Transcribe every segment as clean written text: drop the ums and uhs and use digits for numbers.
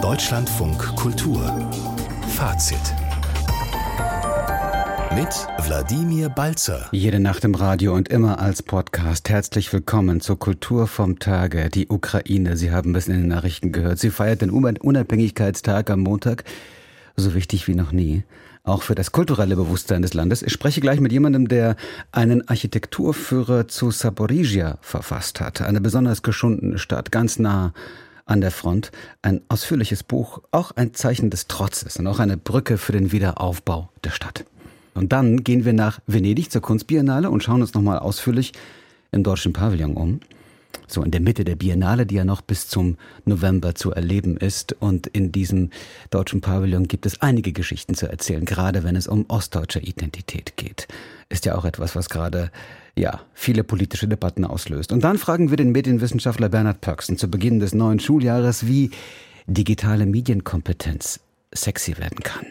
Deutschlandfunk Kultur Fazit mit Wladimir Balzer. Jede Nacht im Radio und immer als Podcast. Herzlich willkommen zur Kultur vom Tage. Die Ukraine, Sie haben es in den Nachrichten gehört. Sie feiert den Unabhängigkeitstag am Montag. So wichtig wie noch nie. Auch für das kulturelle Bewusstsein des Landes. Ich spreche gleich mit jemandem, der einen Architekturführer zu Saporizhzhia verfasst hat. Eine besonders geschundene Stadt, ganz nah an der Front. Ein ausführliches Buch, auch ein Zeichen des Trotzes und auch eine Brücke für den Wiederaufbau der Stadt. Und dann gehen wir nach Venedig zur Kunstbiennale und schauen uns nochmal ausführlich im Deutschen Pavillon um. So in der Mitte der Biennale, die ja noch bis zum November zu erleben ist. Und in diesem Deutschen Pavillon gibt es einige Geschichten zu erzählen, gerade wenn es um ostdeutsche Identität geht. Ist ja auch etwas, was gerade viele politische Debatten auslöst. Und dann fragen wir den Medienwissenschaftler Bernhard Pörksen zu Beginn des neuen Schuljahres, wie digitale Medienkompetenz sexy werden kann.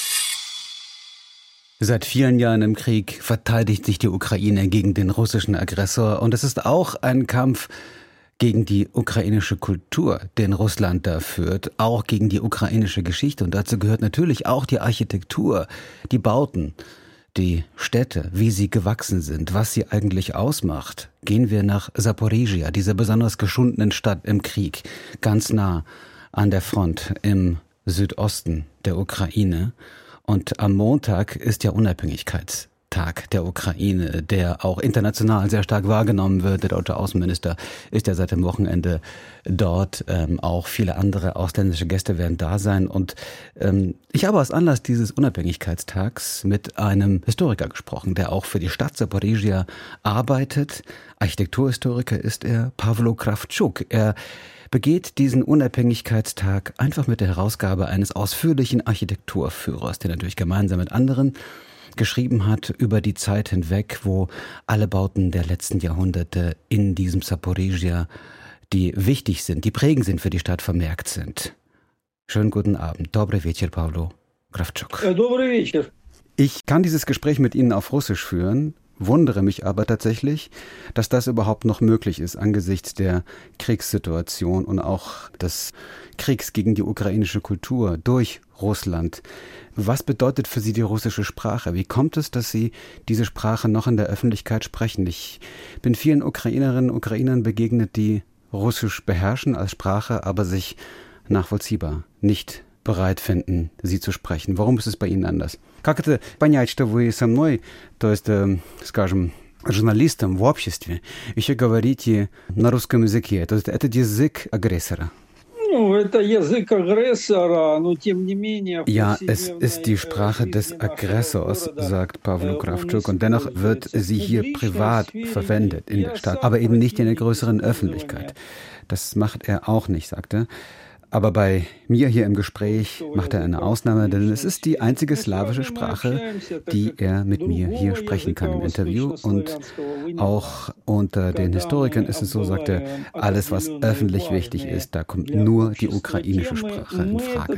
Seit vielen Jahren im Krieg verteidigt sich die Ukraine gegen den russischen Aggressor. Und es ist auch ein Kampf gegen die ukrainische Kultur, den Russland da führt, auch gegen die ukrainische Geschichte. Und dazu gehört natürlich auch die Architektur, die Bauten, die Städte, wie sie gewachsen sind, was sie eigentlich ausmacht. Gehen wir nach Saporizhzhia, dieser besonders geschundenen Stadt im Krieg, ganz nah an der Front im Südosten der Ukraine. Und am Montag ist ja Unabhängigkeitstag der Ukraine, der auch international sehr stark wahrgenommen wird. Der deutsche Außenminister ist ja seit dem Wochenende dort. Auch viele andere ausländische Gäste werden da sein. Und ich habe aus Anlass dieses Unabhängigkeitstags mit einem Historiker gesprochen, der auch für die Stadt Saporizhzhia arbeitet. Architekturhistoriker ist er, Pawlo Krawczuk. Er begeht diesen Unabhängigkeitstag einfach mit der Herausgabe eines ausführlichen Architekturführers, den er natürlich gemeinsam mit anderen geschrieben hat über die Zeit hinweg, wo alle Bauten der letzten Jahrhunderte in diesem Saporizhzhia, die wichtig sind, die prägend sind für die Stadt, vermerkt sind. Schönen guten Abend. Dobry wieczór, Pawlo Krawczuk. Dobry wieczór. Ich kann dieses Gespräch mit Ihnen auf Russisch führen. Wundere mich aber tatsächlich, dass das überhaupt noch möglich ist angesichts der Kriegssituation und auch des Kriegs gegen die ukrainische Kultur durch Russland. Was bedeutet für Sie die russische Sprache? Wie kommt es, dass Sie diese Sprache noch in der Öffentlichkeit sprechen? Ich bin vielen Ukrainerinnen und Ukrainern begegnet, die Russisch beherrschen als Sprache, aber sich nachvollziehbar nicht bereit finden, sie zu sprechen. Warum ist es bei Ihnen anders? Как это понять, что вы со мной, то есть, скажем, журналистом в обществе, еще говорите на русском языке? То есть это язык агрессора. Ja, es ist die Sprache des Aggressors, sagt Pawlo Krawczuk, und dennoch wird sie hier privat verwendet in der Stadt, aber eben nicht in der größeren Öffentlichkeit. Das macht er auch nicht, sagt er. Aber bei mir hier im Gespräch macht er eine Ausnahme, denn es ist die einzige slawische Sprache, die er mit mir hier sprechen kann im Interview. Und auch unter den Historikern ist es so, sagt er, alles, was öffentlich wichtig ist, da kommt nur die ukrainische Sprache in Frage.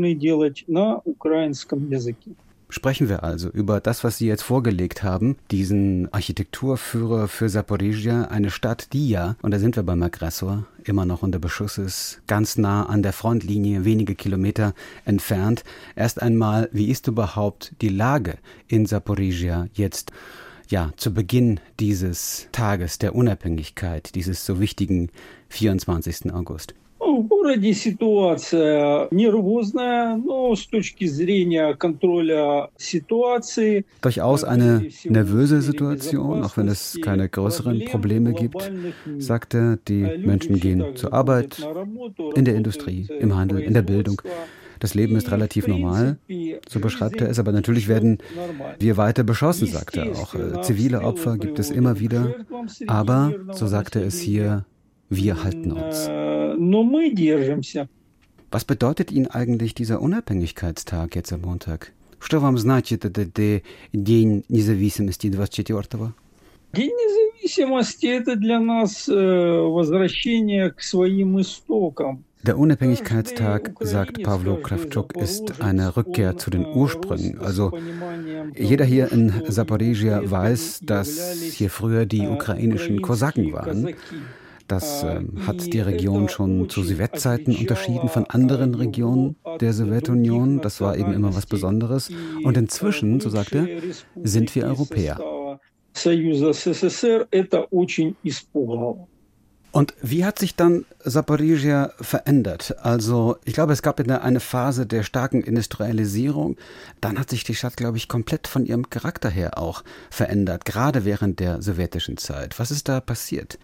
Sprechen wir also über das, was Sie jetzt vorgelegt haben, diesen Architekturführer für Saporizhzhia, eine Stadt, die ja, und da sind wir beim Aggressor, immer noch unter Beschuss ist, ganz nah an der Frontlinie, wenige Kilometer entfernt. Erst einmal, wie ist überhaupt die Lage in Saporizhzhia jetzt, zu Beginn dieses Tages der Unabhängigkeit, dieses so wichtigen 24. August? В городе ситуация нервозная, но с точки зрения контроля ситуации. Durchaus eine nervöse Situation, auch wenn es keine größeren Probleme gibt, sagt er. Die Menschen gehen zur Arbeit, in der Industrie, im Handel, in der Bildung. Das Leben ist relativ normal, so beschreibt er es, aber natürlich werden wir weiter beschossen, sagt er auch. Zivile Opfer gibt es immer wieder, aber, so sagt er es hier, wir halten uns. Was bedeutet Ihnen eigentlich dieser Unabhängigkeitstag jetzt am Montag? Что вам значит этот День независимости 24-го? День независимости – это для нас возвращение к своим истокам. Der Unabhängigkeitstag, sagt Pawlo Krawczuk, ist eine Rückkehr zu den Ursprüngen. Also jeder hier in Saporizhzhia weiß, dass hier früher die ukrainischen Kosaken waren. Das hat die Region schon zu Sowjetzeiten unterschieden von anderen Regionen der Sowjetunion. Das war eben immer was Besonderes. Und inzwischen, so sagt er, sind wir Europäer. Und wie hat sich dann Saporizhia verändert? Also ich glaube, es gab eine Phase der starken Industrialisierung. Dann hat sich die Stadt, glaube ich, komplett von ihrem Charakter her auch verändert, gerade während der sowjetischen Zeit. Was ist da passiert?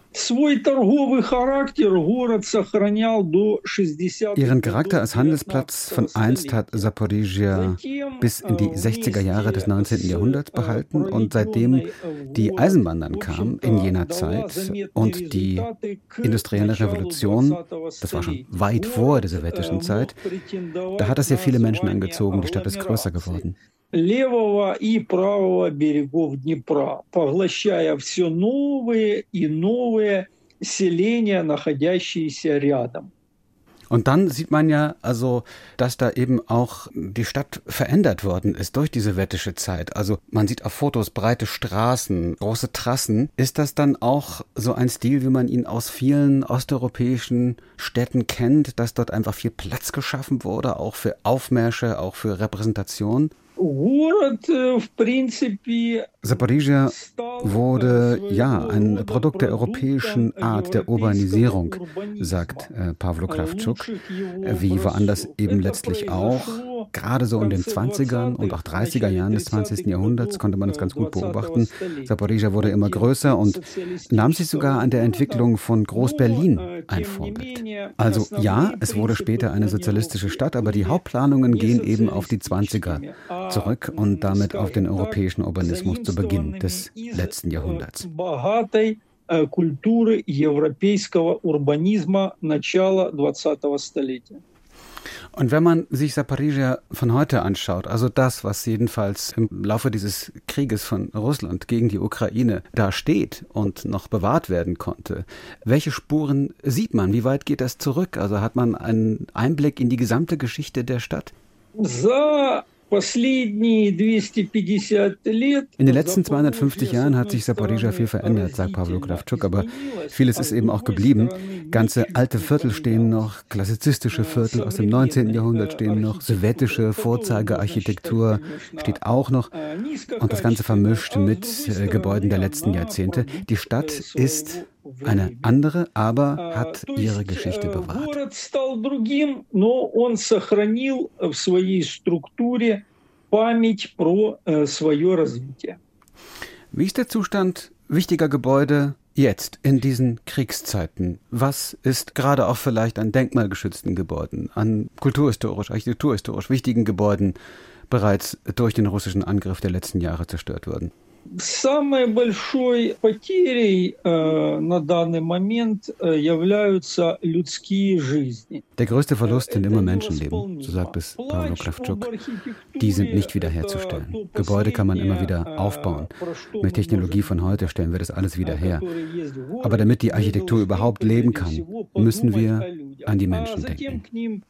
Ihren Charakter als Handelsplatz von einst hat Saporizhia bis in die 60er Jahre des 19. Jahrhunderts behalten und seitdem die Eisenbahn dann kam in jener Zeit und die industrielle Revolution, das war schon weit vor der sowjetischen Zeit, da hat das sehr viele Menschen angezogen, die Stadt ist größer geworden. Левого и правого берегов Днепра, поглощая все новые и новые селения, находящиеся рядом. Und dann sieht man ja, also, dass da eben auch die Stadt verändert worden ist durch die sowjetische Zeit. Also man sieht auf Fotos breite Straßen, große Trassen. Ist das dann auch so ein Stil, wie man ihn aus vielen osteuropäischen Städten kennt, dass dort einfach viel Platz geschaffen wurde, auch für Aufmärsche, auch für Repräsentation? Saporizhia wurde ja ein Produkt der europäischen Art der Urbanisierung, sagt Pawlo Krawczuk, wie woanders eben letztlich auch. Gerade so in den 20ern und auch 30er Jahren des 20. Jahrhunderts konnte man das ganz gut beobachten. Saporizhia wurde immer größer und nahm sich sogar an der Entwicklung von Groß-Berlin ein Vorbild. Also ja, es wurde später eine sozialistische Stadt, aber die Hauptplanungen gehen eben auf die 20er zurück und damit auf den europäischen Urbanismus zu Beginn des letzten Jahrhunderts. Культуры европейского урбанизма начала 20-го столетия. Und wenn man sich Saporizhia von heute anschaut, also das, was jedenfalls im Laufe dieses Krieges von Russland gegen die Ukraine da steht und noch bewahrt werden konnte, welche Spuren sieht man? Wie weit geht das zurück? Also hat man einen Einblick in die gesamte Geschichte der Stadt? In den letzten 250 Jahren hat sich Saporizhia viel verändert, sagt Pawlo Krawczuk, aber vieles ist eben auch geblieben. Ganze alte Viertel stehen noch, klassizistische Viertel aus dem 19. Jahrhundert stehen noch, sowjetische Vorzeigearchitektur steht auch noch und das Ganze vermischt mit Gebäuden der letzten Jahrzehnte. Die Stadt ist eine andere, aber hat ihre Geschichte bewahrt. Wie ist der Zustand wichtiger Gebäude jetzt in diesen Kriegszeiten? Was ist gerade auch vielleicht an denkmalgeschützten Gebäuden, an kulturhistorisch, architekturhistorisch wichtigen Gebäuden bereits durch den russischen Angriff der letzten Jahre zerstört worden? Самой большой потерей на данный момент являются людские жизни. Der größte Verlust sind immer Menschenleben, so sagt es Pawlo Krawczuk. Die sind nicht wiederherzustellen. Gebäude kann man immer wieder aufbauen. Mit Technologie von heute stellen wir das alles wieder her. Aber damit die Architektur überhaupt leben kann, müssen wir an die Menschen denken.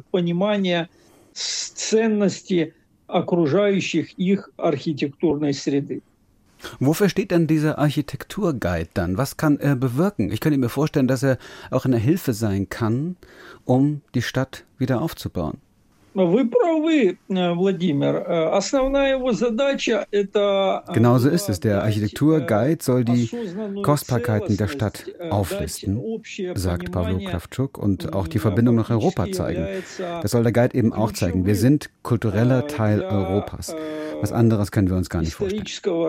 Окружающих их архитектурной среды. Wofür steht denn dieser Architekturguide dann? Was kann er bewirken? Ich könnte mir vorstellen, dass er auch eine Hilfe sein kann, um die Stadt wieder aufzubauen. Вы правы, Владимир. Основная его задача это. Genauso ist es. Der Architekturguide soll die Kostbarkeiten der Stadt auflisten, sagt Pawlo Krawczuk, und auch die Verbindung nach Europa zeigen. Das soll der Guide eben auch zeigen. Wir sind kultureller Teil Europas. Was anderes können wir uns gar nicht vorstellen.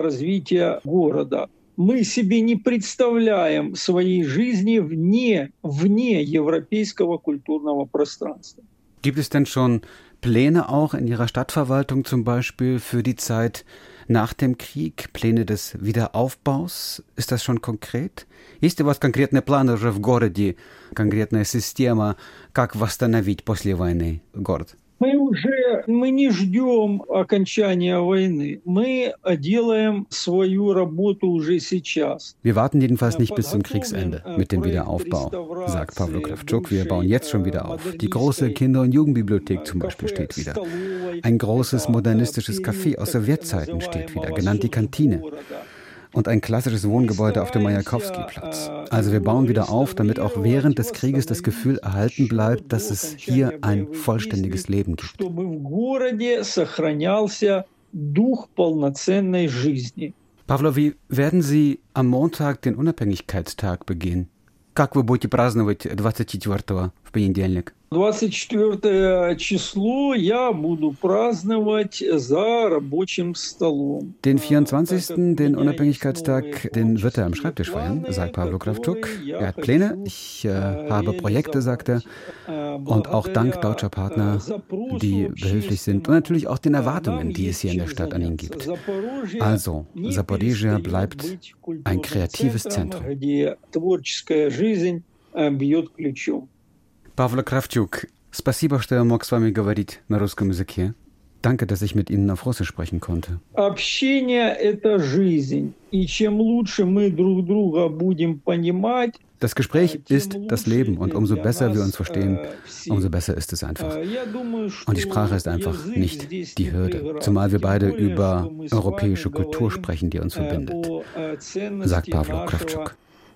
Мы себе не представляем своей жизни вне европейского культурного пространства. Gibt es denn schon Pläne auch in Ihrer Stadtverwaltung zum Beispiel für die Zeit nach dem Krieg? Pläne des Wiederaufbaus? Ist das schon konkret? Есть у вас конкретные планы уже в городе? Конкретная система, как восстановить после войны город? Мы не ждем окончания войны. Мы делаем свою работу уже сейчас. Wir warten jedenfalls nicht bis zum Kriegsende mit dem Wiederaufbau, sagt Pawlo Krawczuk. Wir bauen jetzt schon wieder auf. Die große Kinder- und Jugendbibliothek zum Beispiel steht wieder. Ein großes modernistisches Café aus Sowjetzeiten steht wieder, genannt die Kantine. und ein klassisches Wohngebäude auf dem Majakowski-Platz. Also wir bauen wieder auf, damit auch während des Krieges das Gefühl erhalten bleibt, dass es hier ein vollständiges Leben gibt. Павло, wie werden Sie am Montag den Unabhängigkeitstag begehen? Как вы будете праздновать 24-го в понедельник? 24 число я буду праздновать за рабочим столом. Den 24., den Unabhängigkeitstag, den wird er am Schreibtisch feiern, sagt Pawlo Krawczuk. Er hat Pläne, ich habe Projekte, sagt er. Und auch dank deutscher Partner, die behilflich sind. Und natürlich auch den Erwartungen, die es hier in der Stadt an ihn gibt. Also, Zaporizhzhia bleibt ein kreatives Zentrum. Павло Кравчук, спасибо, что я мог с вами говорить на русском языке. Danke, dass ich mit Ihnen auf Russisch sprechen konnte. Общение – это жизнь. И чем лучше мы друг друга будем понимать, das Gespräch ist das Leben und umso besser wir uns verstehen, umso besser ist es einfach. Und die Sprache ist einfach nicht die Hürde, zumal wir beide über europäische Kultur sprechen, die uns verbindet, sagt Pawlo Krawczuk.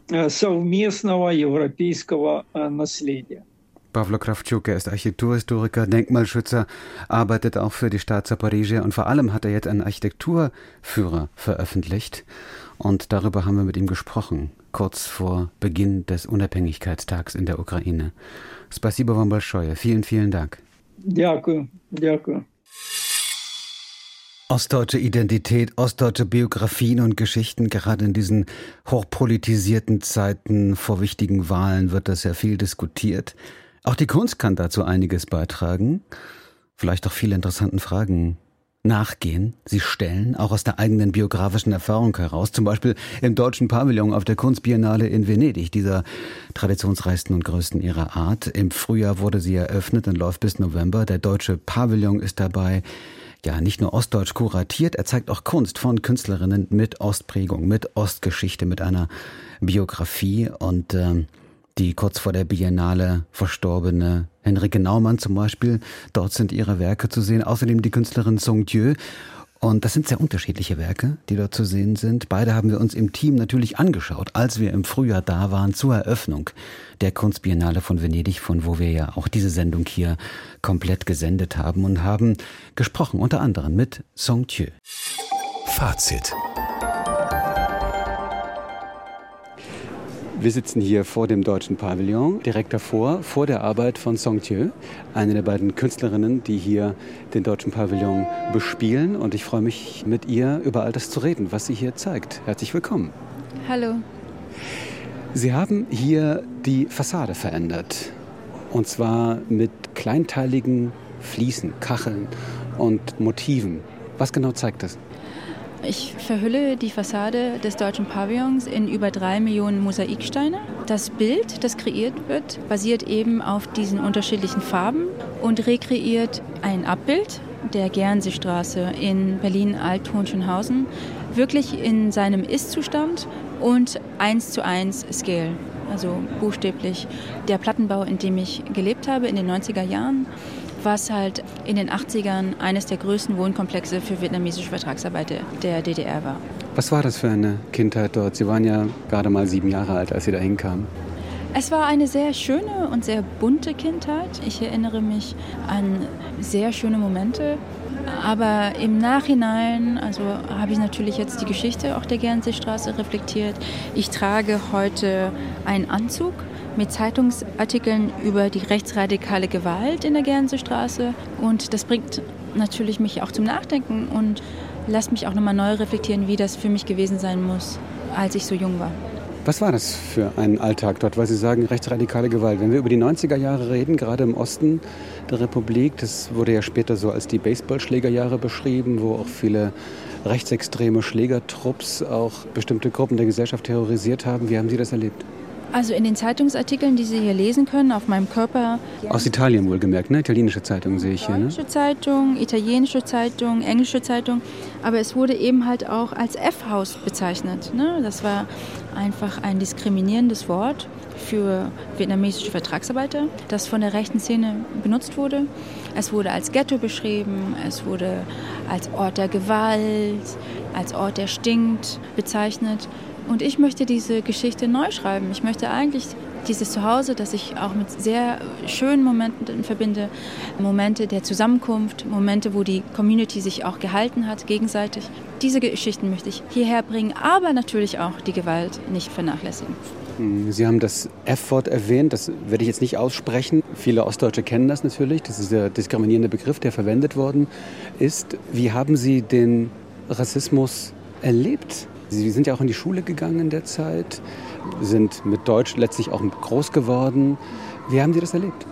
Pawlo Krawczuk, er ist Architekturhistoriker, Denkmalschützer, arbeitet auch für die Stadt Zaporizhzhia und vor allem hat er jetzt einen Architekturführer veröffentlicht. Und darüber haben wir mit ihm gesprochen, kurz vor Beginn des Unabhängigkeitstags in der Ukraine. Спасибо вам большое. Vielen, vielen Dank. Дякую, дякую. Ostdeutsche Identität, ostdeutsche Biografien und Geschichten, gerade in diesen hochpolitisierten Zeiten vor wichtigen Wahlen wird das ja viel diskutiert. Auch die Kunst kann dazu einiges beitragen, vielleicht auch viele interessanten Fragen nachgehen, sie stellen, auch aus der eigenen biografischen Erfahrung heraus, zum Beispiel im Deutschen Pavillon auf der Kunstbiennale in Venedig, dieser traditionsreichsten und größten ihrer Art. Im Frühjahr wurde sie eröffnet und läuft bis November. Der Deutsche Pavillon ist dabei ja nicht nur ostdeutsch kuratiert, er zeigt auch Kunst von Künstlerinnen mit Ostprägung, mit Ostgeschichte, mit einer Biografie und die kurz vor der Biennale verstorbene Henrike Naumann zum Beispiel, dort sind ihre Werke zu sehen, außerdem die Künstlerin Song Dieu. Und das sind sehr unterschiedliche Werke, die dort zu sehen sind. Beide haben wir uns im Team natürlich angeschaut, als wir im Frühjahr da waren zur Eröffnung der Kunstbiennale von Venedig, von wo wir ja auch diese Sendung hier komplett gesendet haben und haben gesprochen, unter anderem mit Song Dieu. Fazit. Wir sitzen hier vor dem Deutschen Pavillon, direkt davor, vor der Arbeit von Song Dieu, eine der beiden Künstlerinnen, die hier den Deutschen Pavillon bespielen. Und ich freue mich, mit ihr über all das zu reden, was sie hier zeigt. Herzlich willkommen. Hallo. Sie haben hier die Fassade verändert. Und zwar mit kleinteiligen Fliesen, Kacheln und Motiven. Was genau zeigt das? Ich verhülle die Fassade des Deutschen Pavillons in über 3 Millionen Mosaiksteine. Das Bild, das kreiert wird, basiert eben auf diesen unterschiedlichen Farben und rekreiert ein Abbild der Gernseestraße in Berlin-Alt-Hohenschönhausen, wirklich in seinem Ist-Zustand und 1:1 Scale, also buchstäblich der Plattenbau, in dem ich gelebt habe in den 90er Jahren. Was halt in den 80ern eines der größten Wohnkomplexe für vietnamesische Vertragsarbeiter der DDR war. Was war das für eine Kindheit dort? Sie waren ja gerade mal 7 Jahre alt, als Sie da hinkamen. Es war eine sehr schöne und sehr bunte Kindheit. Ich erinnere mich an sehr schöne Momente. Aber im Nachhinein, also habe ich natürlich jetzt die Geschichte auch der Gernseestraße reflektiert. Ich trage heute einen Anzug mit Zeitungsartikeln über die rechtsradikale Gewalt in der Gernseestraße. Und das bringt natürlich mich auch zum Nachdenken und lässt mich auch nochmal neu reflektieren, wie das für mich gewesen sein muss, als ich so jung war. Was war das für ein Alltag dort, weil Sie sagen, rechtsradikale Gewalt? Wenn wir über die 90er Jahre reden, gerade im Osten der Republik, das wurde ja später so als die Baseballschlägerjahre beschrieben, wo auch viele rechtsextreme Schlägertrupps auch bestimmte Gruppen der Gesellschaft terrorisiert haben. Wie haben Sie das erlebt? Also in den Zeitungsartikeln, die Sie hier lesen können, auf meinem Körper. Aus Italien wohlgemerkt, ne? Italienische Zeitung sehe ich hier, ne? Deutsche Zeitung, italienische Zeitung, englische Zeitung. Aber es wurde eben halt auch als F-Haus bezeichnet. Ne? Das war einfach ein diskriminierendes Wort für vietnamesische Vertragsarbeiter, das von der rechten Szene benutzt wurde. Es wurde als Ghetto beschrieben, es wurde als Ort der Gewalt, als Ort, der stinkt, bezeichnet. Und ich möchte diese Geschichte neu schreiben. Ich möchte eigentlich dieses Zuhause, das ich auch mit sehr schönen Momenten verbinde, Momente der Zusammenkunft, Momente, wo die Community sich auch gehalten hat, gegenseitig. Diese Geschichten möchte ich hierher bringen, aber natürlich auch die Gewalt nicht vernachlässigen. Sie haben das F-Wort erwähnt, das werde ich jetzt nicht aussprechen. Viele Ostdeutsche kennen das natürlich, das ist der diskriminierende Begriff, der verwendet worden ist. Wie haben Sie den Rassismus erlebt? Sie sind ja auch in die Schule gegangen in der Zeit, sind mit Deutsch letztlich auch groß geworden. Wie haben Sie das erlebt?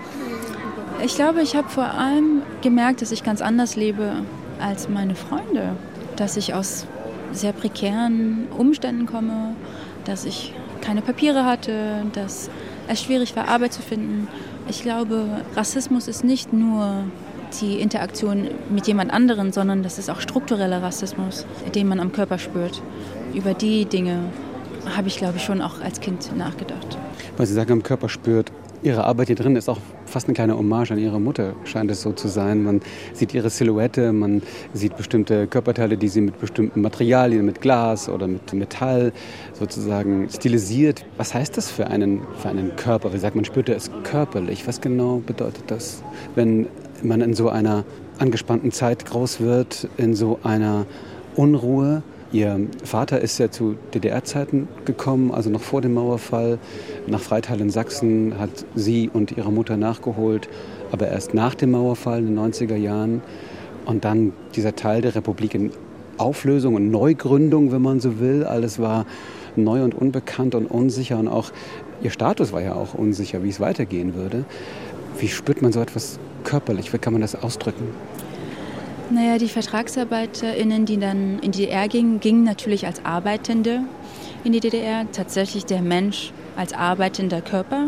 Ich glaube, ich habe vor allem gemerkt, dass ich ganz anders lebe als meine Freunde. Dass ich aus sehr prekären Umständen komme, dass ich keine Papiere hatte, dass es schwierig war, Arbeit zu finden. Ich glaube, Rassismus ist nicht nur die Interaktion mit jemand anderen, sondern das ist auch struktureller Rassismus, den man am Körper spürt. Über die Dinge habe ich, glaube ich, schon auch als Kind nachgedacht. Weil Sie sagen, am Körper spürt, Ihre Arbeit hier drin ist auch fast eine kleine Hommage an Ihre Mutter, scheint es so zu sein. Man sieht ihre Silhouette, man sieht bestimmte Körperteile, die sie mit bestimmten Materialien, mit Glas oder mit Metall sozusagen stilisiert. Was heißt das für einen Körper? Wie sagt man, spürt er es körperlich? Was genau bedeutet das, wenn man in so einer angespannten Zeit groß wird, in so einer Unruhe? Ihr Vater ist ja zu DDR-Zeiten gekommen, also noch vor dem Mauerfall, nach Freital in Sachsen, hat sie und ihre Mutter nachgeholt, aber erst nach dem Mauerfall in den 90er Jahren. Und dann dieser Teil der Republik in Auflösung und Neugründung, wenn man so will. Alles war neu und unbekannt und unsicher und auch ihr Status war ja auch unsicher, wie es weitergehen würde. Wie spürt man so etwas körperlich? Wie kann man das ausdrücken? Naja, die VertragsarbeiterInnen, die dann in die DDR gingen natürlich als Arbeitende in die DDR. Tatsächlich der Mensch als arbeitender Körper.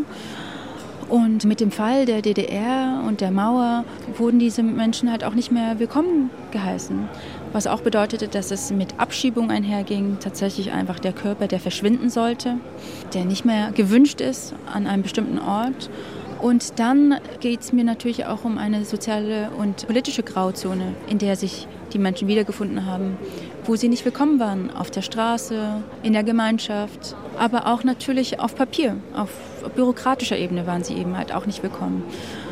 Und mit dem Fall der DDR und der Mauer wurden diese Menschen halt auch nicht mehr willkommen geheißen. Was auch bedeutete, dass es mit Abschiebung einherging. Tatsächlich einfach der Körper, der verschwinden sollte, der nicht mehr gewünscht ist an einem bestimmten Ort. Und dann geht es mir natürlich auch um eine soziale und politische Grauzone, in der sich die Menschen wiedergefunden haben, wo sie nicht willkommen waren, auf der Straße, in der Gemeinschaft, aber auch natürlich auf Papier, auf bürokratischer Ebene waren sie eben halt auch nicht willkommen.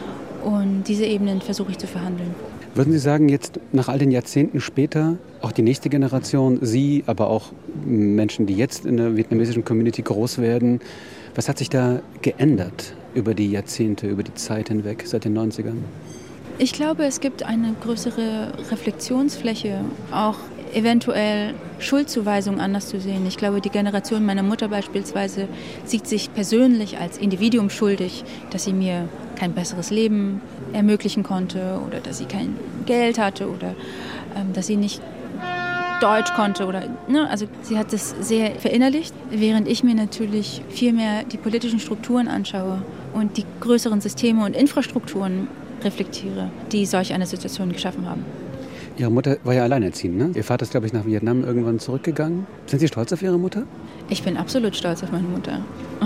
Und diese Ebenen versuche ich zu verhandeln. Würden Sie sagen, jetzt nach all den Jahrzehnten später, auch die nächste Generation, Sie, aber auch Menschen, die jetzt in der vietnamesischen Community groß werden, was hat sich da geändert über die Jahrzehnte, über die Zeit hinweg, seit den 90ern? Ich glaube, es gibt eine größere Reflexionsfläche, auch eventuell Schuldzuweisungen anders zu sehen. Ich glaube, die Generation meiner Mutter beispielsweise sieht sich persönlich als Individuum schuldig, dass sie mir kein besseres Leben ermöglichen konnte oder dass sie kein Geld hatte oder dass sie nicht Deutsch konnte oder also sie hat das sehr verinnerlicht, während ich mir natürlich viel mehr die politischen Strukturen anschaue und die größeren Systeme und Infrastrukturen reflektiere, die solch eine Situation geschaffen haben. Ihre Mutter war ja alleinerziehend, ne? Ihr Vater ist, glaube ich, nach Vietnam irgendwann zurückgegangen. Sind Sie stolz auf Ihre Mutter? Ich bin absolut stolz auf meine Mutter.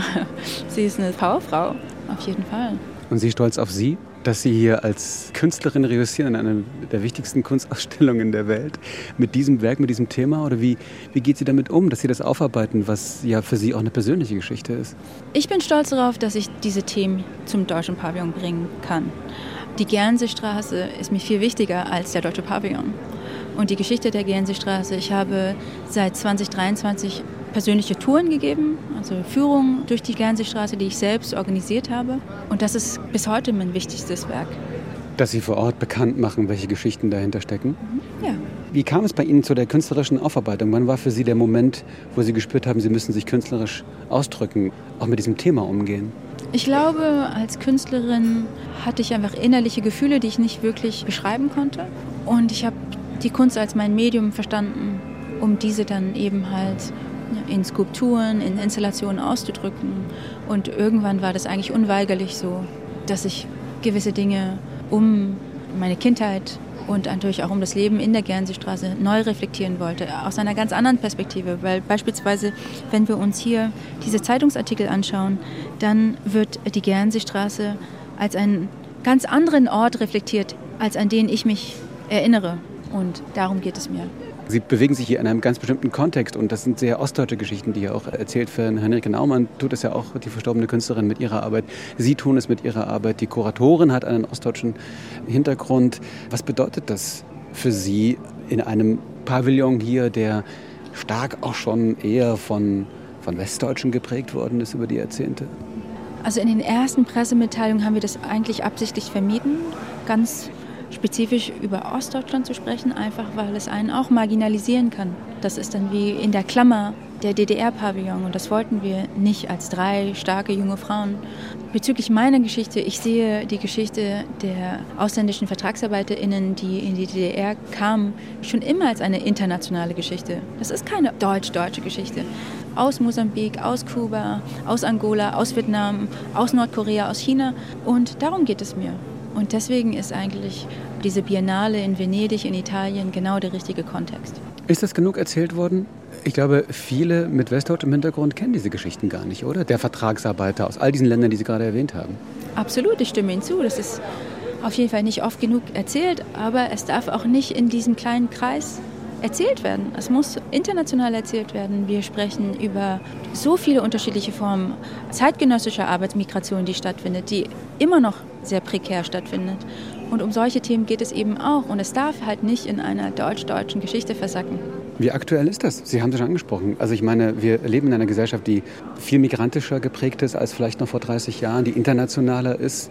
Sie ist eine Powerfrau, auf jeden Fall. Und Sie stolz auf Sie, dass Sie hier als Künstlerin reüssieren in einer der wichtigsten Kunstausstellungen der Welt mit diesem Werk, mit diesem Thema? Oder wie geht sie damit um, dass Sie das aufarbeiten, was ja für Sie auch eine persönliche Geschichte ist? Ich bin stolz darauf, dass ich diese Themen zum Deutschen Pavillon bringen kann. Die Gernseestraße ist mir viel wichtiger als der Deutsche Pavillon. Und die Geschichte der Gernseestraße, ich habe seit 2023 persönliche Touren gegeben, also Führungen durch die Gernseestraße, die ich selbst organisiert habe. Und das ist bis heute mein wichtigstes Werk. Dass Sie vor Ort bekannt machen, welche Geschichten dahinter stecken? Ja. Wie kam es bei Ihnen zu der künstlerischen Aufarbeitung? Wann war für Sie der Moment, wo Sie gespürt haben, Sie müssen sich künstlerisch ausdrücken, auch mit diesem Thema umgehen? Ich glaube, als Künstlerin hatte ich einfach innerliche Gefühle, die ich nicht wirklich beschreiben konnte. Und ich habe die Kunst als mein Medium verstanden, um diese dann eben halt in Skulpturen, in Installationen auszudrücken. Und irgendwann war das eigentlich unweigerlich so, dass ich gewisse Dinge um meine Kindheit und natürlich auch um das Leben in der Guernseystraße neu reflektieren wollte, aus einer ganz anderen Perspektive. Weil beispielsweise, wenn wir uns hier diese Zeitungsartikel anschauen, dann wird die Guernseystraße als einen ganz anderen Ort reflektiert, als an den ich mich erinnere. Und darum geht es mir. Sie bewegen sich hier in einem ganz bestimmten Kontext und das sind sehr ostdeutsche Geschichten, die hier auch erzählt werden. Henrike Naumann tut es ja auch, die verstorbene Künstlerin, mit ihrer Arbeit. Sie tun es mit ihrer Arbeit. Die Kuratorin hat einen ostdeutschen Hintergrund. Was bedeutet das für Sie in einem Pavillon hier, der stark auch schon eher von Westdeutschen geprägt worden ist über die Jahrzehnte? Also in den ersten Pressemitteilungen haben wir das eigentlich absichtlich vermieden, ganz spezifisch über Ostdeutschland zu sprechen, einfach weil es einen auch marginalisieren kann. Das ist dann wie in der Klammer der DDR-Pavillon und das wollten wir nicht als 3 starke junge Frauen. Bezüglich meiner Geschichte, ich sehe die Geschichte der ausländischen VertragsarbeiterInnen, die in die DDR kamen, schon immer als eine internationale Geschichte. Das ist keine deutsch-deutsche Geschichte. Aus Mosambik, aus Kuba, aus Angola, aus Vietnam, aus Nordkorea, aus China und darum geht es mir. Und deswegen ist eigentlich diese Biennale in Venedig, in Italien, genau der richtige Kontext. Ist das genug erzählt worden? Ich glaube, viele mit westdeutschem Hintergrund kennen diese Geschichten gar nicht, oder? Der Vertragsarbeiter aus all diesen Ländern, die Sie gerade erwähnt haben. Absolut, ich stimme Ihnen zu. Das ist auf jeden Fall nicht oft genug erzählt, aber es darf auch nicht in diesem kleinen Kreis erzählt werden. Es muss international erzählt werden. Wir sprechen über so viele unterschiedliche Formen zeitgenössischer Arbeitsmigration, die stattfindet, die immer noch sehr prekär stattfindet. Und um solche Themen geht es eben auch. Und es darf halt nicht in einer deutsch-deutschen Geschichte versacken. Wie aktuell ist das? Sie haben es schon angesprochen. Also ich meine, wir leben in einer Gesellschaft, die viel migrantischer geprägt ist als vielleicht noch vor 30 Jahren, die internationaler ist,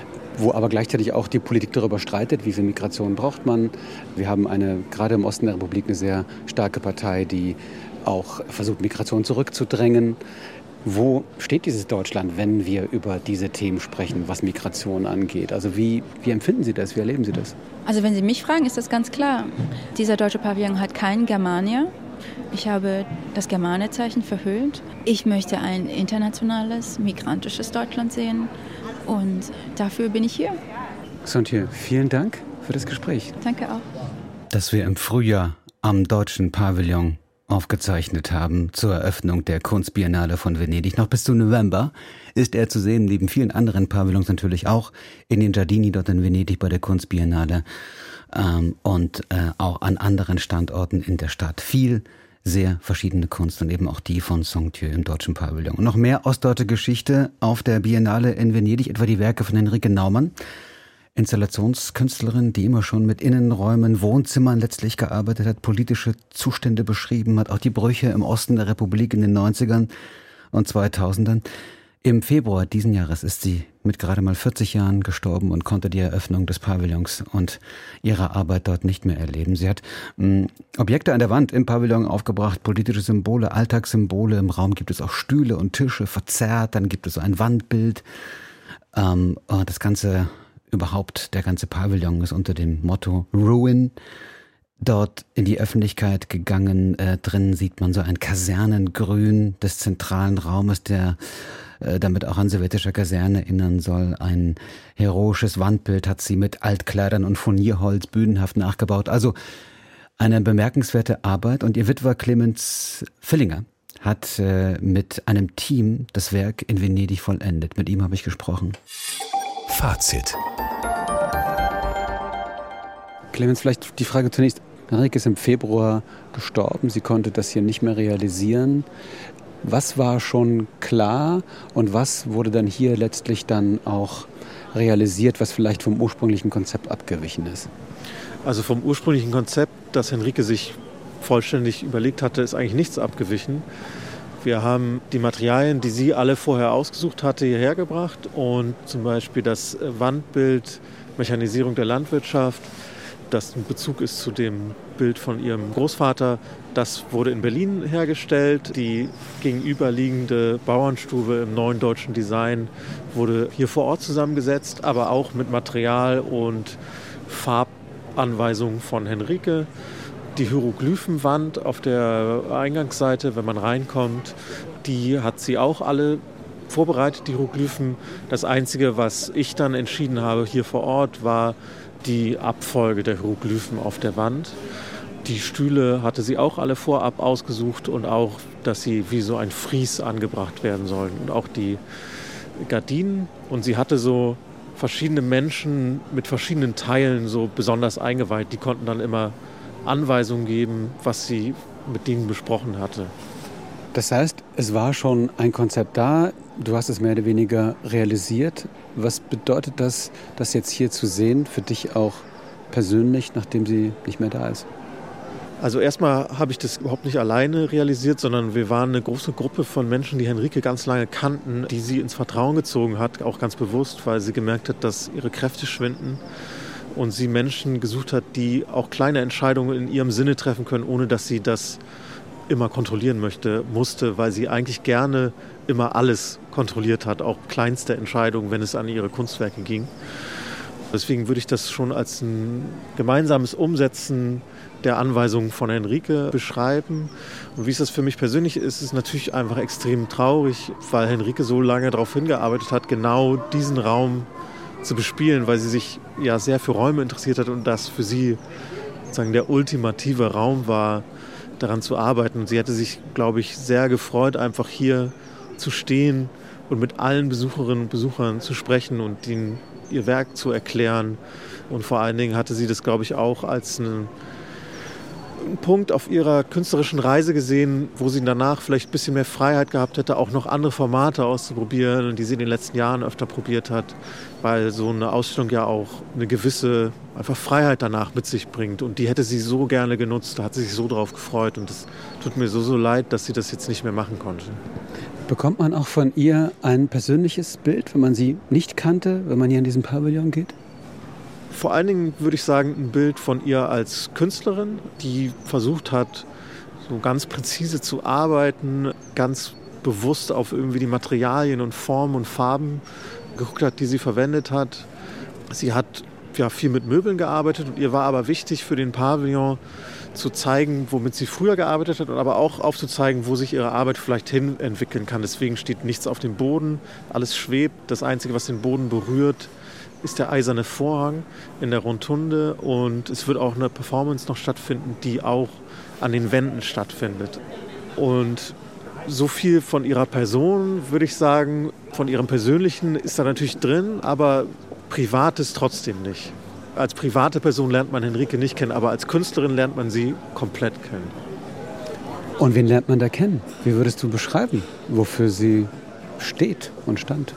wo aber gleichzeitig auch die Politik darüber streitet, wie viel Migration braucht man. Wir haben gerade im Osten der Republik eine sehr starke Partei, die auch versucht, Migration zurückzudrängen. Wo steht dieses Deutschland, wenn wir über diese Themen sprechen, was Migration angeht? Also wie empfinden Sie das? Wie erleben Sie das? Also wenn Sie mich fragen, ist das ganz klar. Dieser deutsche Pavillon hat keinen Germania. Ich habe das Germane-Zeichen verhüllt. Ich möchte ein internationales, migrantisches Deutschland sehen. Und dafür bin ich hier. Sontje, vielen Dank für das Gespräch. Danke auch. Dass wir im Frühjahr am Deutschen Pavillon aufgezeichnet haben zur Eröffnung der Kunstbiennale von Venedig. Noch bis zu November ist er zu sehen, neben vielen anderen Pavillons natürlich auch in den Giardini dort in Venedig bei der Kunstbiennale und auch an anderen Standorten in der Stadt. Viel sehr verschiedene Kunst und eben auch die von Sontje im Deutschen Pavillon. Und noch mehr ostdeutsche Geschichte auf der Biennale in Venedig, etwa die Werke von Henrike Naumann, Installationskünstlerin, die immer schon mit Innenräumen, Wohnzimmern letztlich gearbeitet hat, politische Zustände beschrieben hat, auch die Brüche im Osten der Republik in den 90ern und 2000ern. Im Februar diesen Jahres ist sie mit gerade mal 40 Jahren gestorben und konnte die Eröffnung des Pavillons und ihre Arbeit dort nicht mehr erleben. Sie hat Objekte an der Wand im Pavillon aufgebracht, politische Symbole, Alltagssymbole. Im Raum gibt es auch Stühle und Tische verzerrt, dann gibt es so ein Wandbild. Das Ganze überhaupt, der ganze Pavillon ist unter dem Motto Ruin dort in die Öffentlichkeit gegangen. Drinnen sieht man so ein Kasernengrün des zentralen Raumes, der damit auch an sowjetische Kaserne erinnern soll. Ein heroisches Wandbild hat sie mit Altkleidern und Furnierholz bühnenhaft nachgebaut. Also eine bemerkenswerte Arbeit. Und ihr Witwer Clemens Villinger hat mit einem Team das Werk in Venedig vollendet. Mit ihm habe ich gesprochen. Fazit. Clemens, vielleicht die Frage zunächst. Henrike ist im Februar gestorben. Sie konnte das hier nicht mehr realisieren. Was war schon klar und was wurde dann hier letztlich dann auch realisiert, was vielleicht vom ursprünglichen Konzept abgewichen ist? Also vom ursprünglichen Konzept, das Henrike sich vollständig überlegt hatte, ist eigentlich nichts abgewichen. Wir haben die Materialien, die sie alle vorher ausgesucht hatte, hierher gebracht und zum Beispiel das Wandbild Mechanisierung der Landwirtschaft, das ein Bezug ist zu dem Bild von ihrem Großvater. Das wurde in Berlin hergestellt. Die gegenüberliegende Bauernstube im neuen deutschen Design wurde hier vor Ort zusammengesetzt, aber auch mit Material und Farbanweisungen von Henrike. Die Hieroglyphenwand auf der Eingangsseite, wenn man reinkommt, die hat sie auch alle vorbereitet, die Hieroglyphen. Das Einzige, was ich dann entschieden habe hier vor Ort, war die Abfolge der Hieroglyphen auf der Wand. Die Stühle hatte sie auch alle vorab ausgesucht und auch, dass sie wie so ein Fries angebracht werden sollen. Und auch die Gardinen. Und sie hatte so verschiedene Menschen mit verschiedenen Teilen so besonders eingeweiht. Die konnten dann immer Anweisungen geben, was sie mit denen besprochen hatte. Das heißt, es war schon ein Konzept da, du hast es mehr oder weniger realisiert. Was bedeutet das jetzt hier zu sehen, für dich auch persönlich, nachdem sie nicht mehr da ist? Also erstmal habe ich das überhaupt nicht alleine realisiert, sondern wir waren eine große Gruppe von Menschen, die Henrike ganz lange kannten, die sie ins Vertrauen gezogen hat, auch ganz bewusst, weil sie gemerkt hat, dass ihre Kräfte schwinden und sie Menschen gesucht hat, die auch kleine Entscheidungen in ihrem Sinne treffen können, ohne dass sie das immer kontrollieren musste, weil sie eigentlich gerne immer alles kontrolliert hat, auch kleinste Entscheidungen, wenn es an ihre Kunstwerke ging. Deswegen würde ich das schon als ein gemeinsames Umsetzen der Anweisungen von Henrike beschreiben. Und wie es das für mich persönlich ist, ist natürlich einfach extrem traurig, weil Henrike so lange darauf hingearbeitet hat, genau diesen Raum zu bespielen, weil sie sich ja sehr für Räume interessiert hat und das für sie sozusagen der ultimative Raum war, daran zu arbeiten. Und sie hätte sich, glaube ich, sehr gefreut, einfach hier zu stehen und mit allen Besucherinnen und Besuchern zu sprechen und ihnen ihr Werk zu erklären. Und vor allen Dingen hatte sie das, glaube ich, auch als einen Punkt auf ihrer künstlerischen Reise gesehen, wo sie danach vielleicht ein bisschen mehr Freiheit gehabt hätte, auch noch andere Formate auszuprobieren, die sie in den letzten Jahren öfter probiert hat, weil so eine Ausstellung ja auch eine gewisse einfach Freiheit danach mit sich bringt. Und die hätte sie so gerne genutzt, da hat sie sich so drauf gefreut. Und es tut mir so leid, dass sie das jetzt nicht mehr machen konnte. Bekommt man auch von ihr ein persönliches Bild, wenn man sie nicht kannte, wenn man hier in diesen Pavillon geht? Vor allen Dingen würde ich sagen, ein Bild von ihr als Künstlerin, die versucht hat, so ganz präzise zu arbeiten, ganz bewusst auf irgendwie die Materialien und Formen und Farben geguckt hat, die sie verwendet hat. Sie hat ja viel mit Möbeln gearbeitet und ihr war aber wichtig für den Pavillon zu zeigen, womit sie früher gearbeitet hat, aber auch aufzuzeigen, wo sich ihre Arbeit vielleicht hin entwickeln kann. Deswegen steht nichts auf dem Boden, alles schwebt. Das Einzige, was den Boden berührt, ist der eiserne Vorhang in der Rotunde und es wird auch eine Performance noch stattfinden, die auch an den Wänden stattfindet. Und so viel von ihrer Person, würde ich sagen, von ihrem Persönlichen ist da natürlich drin, aber Privates trotzdem nicht. Als private Person lernt man Henrike nicht kennen, aber als Künstlerin lernt man sie komplett kennen. Und wen lernt man da kennen? Wie würdest du beschreiben, wofür sie steht und stand?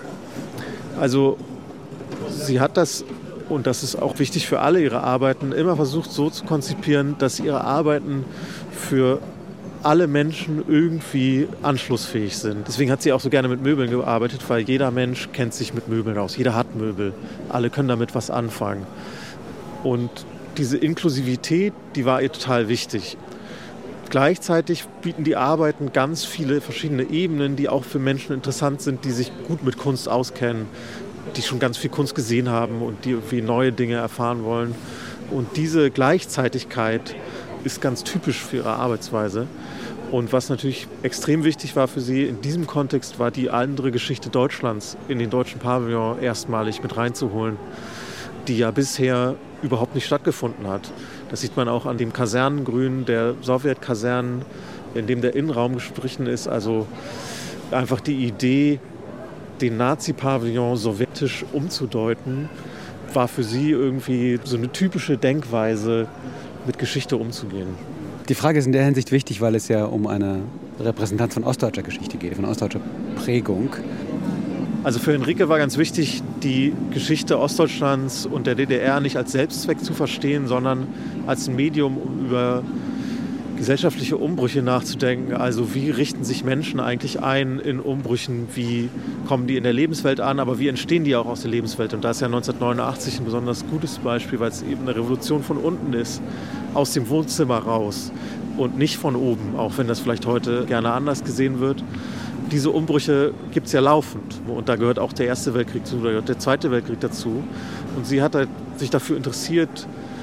Also sie hat das, und das ist auch wichtig für alle ihre Arbeiten, immer versucht so zu konzipieren, dass ihre Arbeiten für alle Menschen irgendwie anschlussfähig sind. Deswegen hat sie auch so gerne mit Möbeln gearbeitet, weil jeder Mensch kennt sich mit Möbeln aus. Jeder hat Möbel. Alle können damit was anfangen. Und diese Inklusivität, die war ihr total wichtig. Gleichzeitig bieten die Arbeiten ganz viele verschiedene Ebenen, die auch für Menschen interessant sind, die sich gut mit Kunst auskennen, die schon ganz viel Kunst gesehen haben und die irgendwie neue Dinge erfahren wollen. Und diese Gleichzeitigkeit ist ganz typisch für ihre Arbeitsweise. Und was natürlich extrem wichtig war für sie in diesem Kontext, war die andere Geschichte Deutschlands in den deutschen Pavillon erstmalig mit reinzuholen, die ja bisher überhaupt nicht stattgefunden hat. Das sieht man auch an dem Kasernengrün der Sowjetkasernen, in dem der Innenraum gestrichen ist. Also einfach die Idee, den Nazi-Pavillon sowjetisch umzudeuten, war für sie irgendwie so eine typische Denkweise, mit Geschichte umzugehen. Die Frage ist in der Hinsicht wichtig, weil es ja um eine Repräsentanz von ostdeutscher Geschichte geht, von ostdeutscher Prägung. Also für Henrike war ganz wichtig, die Geschichte Ostdeutschlands und der DDR nicht als Selbstzweck zu verstehen, sondern als ein Medium, um über gesellschaftliche Umbrüche nachzudenken. Also wie richten sich Menschen eigentlich ein in Umbrüchen, wie kommen die in der Lebenswelt an, aber wie entstehen die auch aus der Lebenswelt? Und da ist ja 1989 ein besonders gutes Beispiel, weil es eben eine Revolution von unten ist, aus dem Wohnzimmer raus und nicht von oben, auch wenn das vielleicht heute gerne anders gesehen wird. Diese Umbrüche gibt es ja laufend und da gehört auch der Erste Weltkrieg zu, da gehört der Zweite Weltkrieg dazu. Und sie hat halt sich dafür interessiert,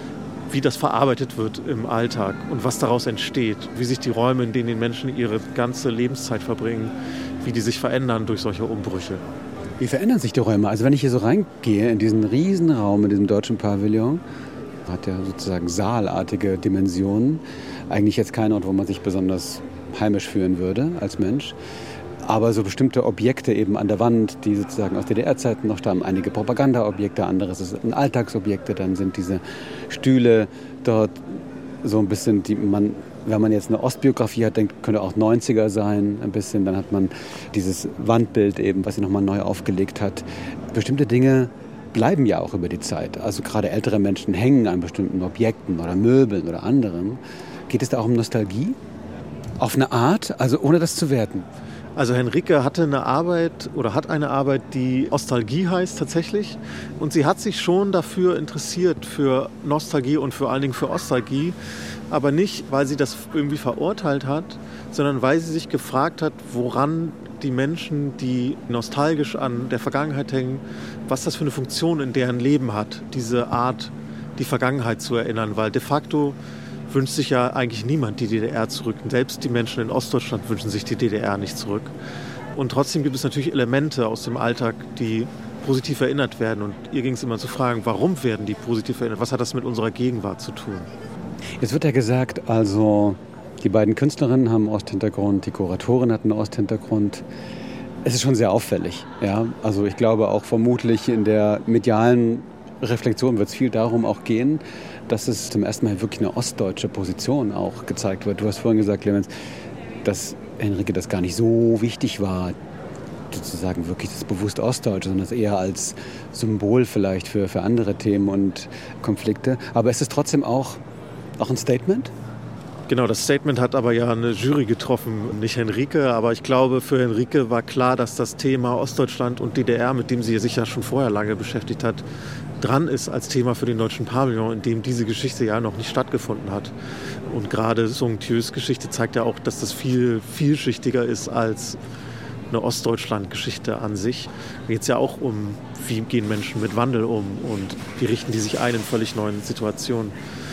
wie das verarbeitet wird im Alltag und was daraus entsteht, wie sich die Räume, in denen die Menschen ihre ganze Lebenszeit verbringen, wie die sich verändern durch solche Umbrüche. Wie verändern sich die Räume? Also wenn ich hier so reingehe in diesen Riesenraum, in diesem deutschen Pavillon, hat ja sozusagen saalartige Dimensionen. Eigentlich jetzt kein Ort, wo man sich besonders heimisch fühlen würde als Mensch. Aber so bestimmte Objekte eben an der Wand, die sozusagen aus DDR-Zeiten noch stammen, einige Propagandaobjekte, anderes sind Alltagsobjekte, dann sind diese Stühle dort so ein bisschen, die man, wenn man jetzt eine Ostbiografie hat, denkt, könnte auch 90er sein, ein bisschen. Dann hat man dieses Wandbild eben, was sie nochmal neu aufgelegt hat. Bestimmte Dinge bleiben ja auch über die Zeit. Also gerade ältere Menschen hängen an bestimmten Objekten oder Möbeln oder anderem. Geht es da auch um Nostalgie? Auf eine Art, also ohne das zu werten? Also Henrike hatte eine Arbeit oder hat eine Arbeit, die Ostalgie heißt tatsächlich. Und sie hat sich schon dafür interessiert, für Nostalgie und vor allen Dingen für Ostalgie. Aber nicht, weil sie das irgendwie verurteilt hat, sondern weil sie sich gefragt hat, woran die Menschen, die nostalgisch an der Vergangenheit hängen, was das für eine Funktion in deren Leben hat, diese Art, die Vergangenheit zu erinnern. Weil de facto wünscht sich ja eigentlich niemand die DDR zurück. Selbst die Menschen in Ostdeutschland wünschen sich die DDR nicht zurück. Und trotzdem gibt es natürlich Elemente aus dem Alltag, die positiv erinnert werden. Und ihr ging es immer zu fragen, warum werden die positiv erinnert? Was hat das mit unserer Gegenwart zu tun? Jetzt wird ja gesagt, also die beiden Künstlerinnen haben einen Osthintergrund, die Kuratorin hat einen Osthintergrund. Es ist schon sehr auffällig. Ja? Also ich glaube auch vermutlich in der medialen Reflexion wird es viel darum auch gehen, dass es zum ersten Mal wirklich eine ostdeutsche Position auch gezeigt wird. Du hast vorhin gesagt, Clemens, dass Henrike das gar nicht so wichtig war, sozusagen wirklich das bewusst Ostdeutsche, sondern das eher als Symbol vielleicht für andere Themen und Konflikte. Aber ist es trotzdem auch ein Statement? Genau, das Statement hat aber ja eine Jury getroffen, nicht Henrike. Aber ich glaube, für Henrike war klar, dass das Thema Ostdeutschland und DDR, mit dem sie sich ja schon vorher lange beschäftigt hat, dran ist als Thema für den deutschen Pavillon, in dem diese Geschichte ja noch nicht stattgefunden hat. Und gerade Song Thieu's Geschichte zeigt ja auch, dass das viel vielschichtiger ist als eine Ostdeutschland-Geschichte an sich. Da geht es ja auch um, wie gehen Menschen mit Wandel um und wie richten die sich ein in völlig neuen Situationen.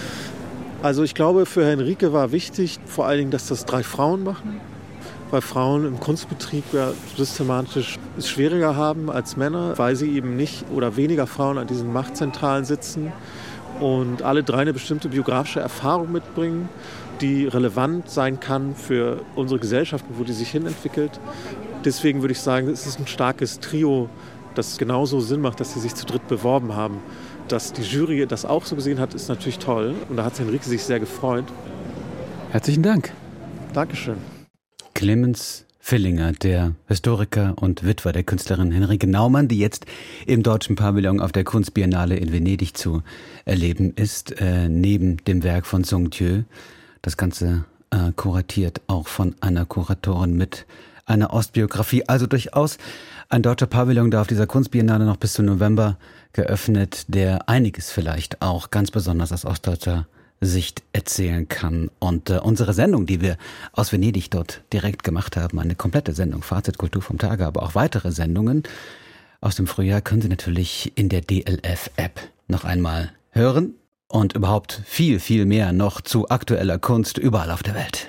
Also ich glaube, für Henrike war wichtig, vor allen Dingen, dass das 3 Frauen machen, weil Frauen im Kunstbetrieb ja systematisch es schwieriger haben als Männer, weil sie eben nicht oder weniger Frauen an diesen Machtzentralen sitzen und alle 3 eine bestimmte biografische Erfahrung mitbringen, die relevant sein kann für unsere Gesellschaft, wo die sich hinentwickelt. Deswegen würde ich sagen, es ist ein starkes Trio, das genauso Sinn macht, dass sie sich zu dritt beworben haben. Dass die Jury das auch so gesehen hat, ist natürlich toll. Und da hat Henrike sich sehr gefreut. Herzlichen Dank. Dankeschön. Clemens Villinger, der Historiker und Witwer der Künstlerin Henrike Naumann, die jetzt im Deutschen Pavillon auf der Kunstbiennale in Venedig zu erleben ist, neben dem Werk von Song Thieu. Das Ganze kuratiert auch von einer Kuratorin mit einer Ostbiografie. Also durchaus ein deutscher Pavillon, da auf dieser Kunstbiennale noch bis zum November geöffnet, der einiges vielleicht auch ganz besonders aus ostdeutscher Sicht erzählen kann. Und unsere Sendung, die wir aus Venedig dort direkt gemacht haben, eine komplette Sendung, Fazit Kultur vom Tage, aber auch weitere Sendungen aus dem Frühjahr, können Sie natürlich in der DLF-App noch einmal hören und überhaupt viel, viel mehr noch zu aktueller Kunst überall auf der Welt.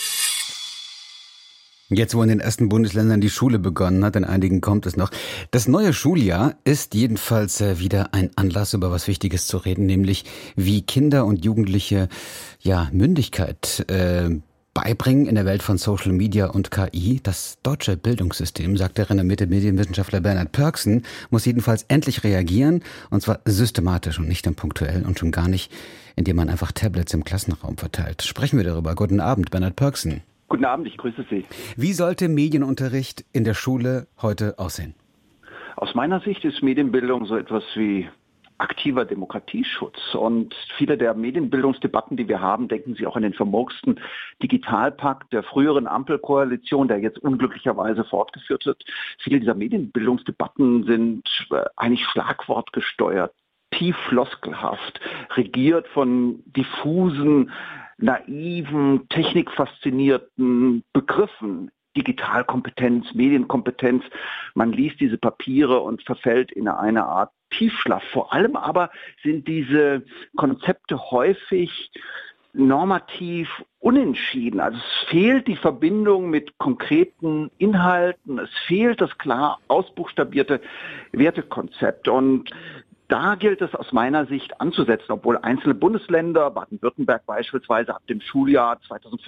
Jetzt, wo in den ersten Bundesländern die Schule begonnen hat, in einigen kommt es noch. Das neue Schuljahr ist jedenfalls wieder ein Anlass, über was Wichtiges zu reden, nämlich wie Kinder und Jugendliche Mündigkeit beibringen in der Welt von Social Media und KI. Das deutsche Bildungssystem, sagt der renommierte Medienwissenschaftler Bernhard Pörksen, muss jedenfalls endlich reagieren, und zwar systematisch und nicht dann punktuell und schon gar nicht, indem man einfach Tablets im Klassenraum verteilt. Sprechen wir darüber. Guten Abend, Bernhard Pörksen. Guten Abend, ich grüße Sie. Wie sollte Medienunterricht in der Schule heute aussehen? Aus meiner Sicht ist Medienbildung so etwas wie aktiver Demokratieschutz. Und viele der Medienbildungsdebatten, die wir haben, denken Sie auch an den vermurksten Digitalpakt der früheren Ampelkoalition, der jetzt unglücklicherweise fortgeführt wird. Viele dieser Medienbildungsdebatten sind eigentlich schlagwortgesteuert, tief floskelhaft, regiert von diffusen, naiven, technikfaszinierten Begriffen, Digitalkompetenz, Medienkompetenz. Man liest diese Papiere und verfällt in eine Art Tiefschlaf. Vor allem aber sind diese Konzepte häufig normativ unentschieden. Also es fehlt die Verbindung mit konkreten Inhalten, es fehlt das klar ausbuchstabierte Wertekonzept. Und da gilt es aus meiner Sicht anzusetzen, obwohl einzelne Bundesländer, Baden-Württemberg beispielsweise ab dem Schuljahr